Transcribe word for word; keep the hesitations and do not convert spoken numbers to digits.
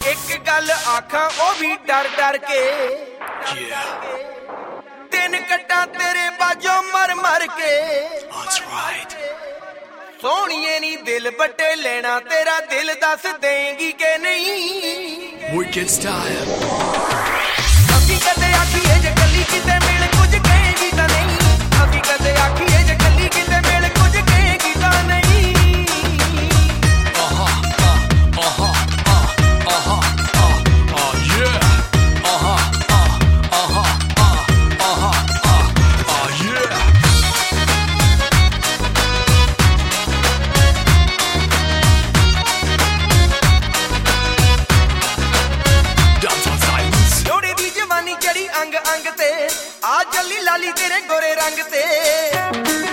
एक गल आखां ओ भी डर डर के Yeah, तीन कट्टा तेरे बाजों मर मर के that's right. सोहणीए नी दिल बट्टे लेना तेरा दिल दस देंगी के नहीं Wicked style. अभी कदे आखिए जे गली किते मिल कुछ कहेगी तां नहीं अभी कदे आखिए जे गली किते मिल कुछ कहेगी तां नहीं Uh-huh, uh, uh-huh, uh, uh-huh, uh, uh, yeah. Uh-huh, uh, uh-huh, uh, uh-huh, uh, uh, yeah. Dance on silence. ਲੋੜੇ ਦੀ ਜਵਾਨੀ ਚੜੀ ਅੰਗ ਅੰਗ ਤੇ ਆ ਜੱਲੀ ਲਾਲੀ ਤੇਰੇ ਗੋਰੇ ਰੰਗ ਤੇ